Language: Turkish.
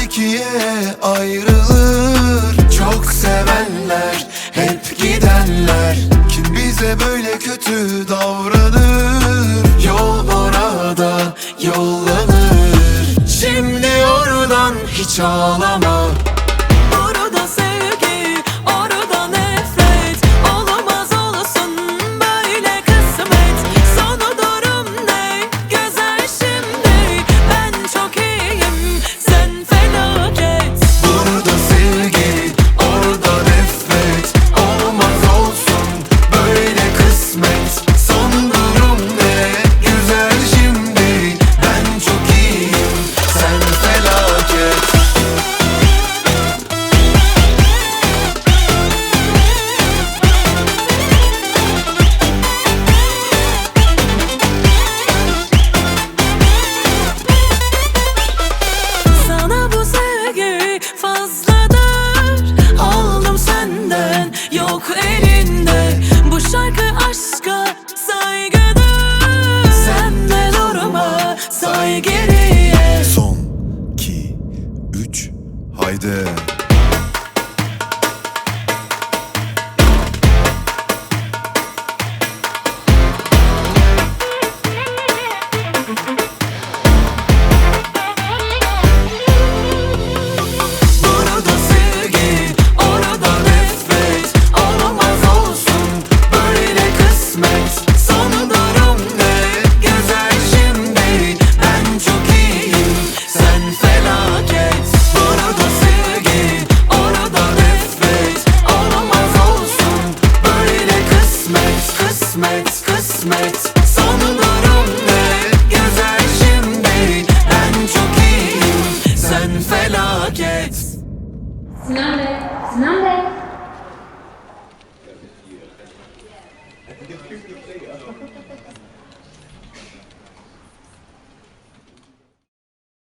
ikiye ayrılır. Çok sevenler, hep gidenler. Kim bize böyle kötü davranır? Yol orada yollanır. Şimdi oradan hiç ağlama. Orada sevgi, orada nefret. Olamaz olsun böyle kısmet. Sonu durum ne güzel şimdi. Ben çok iyiyim, sen felaket. Burada sevgi, orada nefret. Olmaz olsun böyle kısmet. Son durum ne güzel şimdi. Ben çok iyiyim, sen felaket. Sana bu sevgi fazladır. Aldım senden, yok elinde. Bu şarkı aşka saygıdır. Sen de durma, say geriye. Son, 2, 3, haydi. Burada sevgi, orada nefret. Olamaz olsun böyle kısmet. Son durum ne güzel şimdi. Ben çok iyiyim, sen felaket. Burada sevgi, orada nefret. Olamaz olsun böyle kısmet. Kısmet, kısmet. Son durum ne güzel şimdi. Ben çok iyiyim, sen felaket. Sinan Bey, Sinan Bey.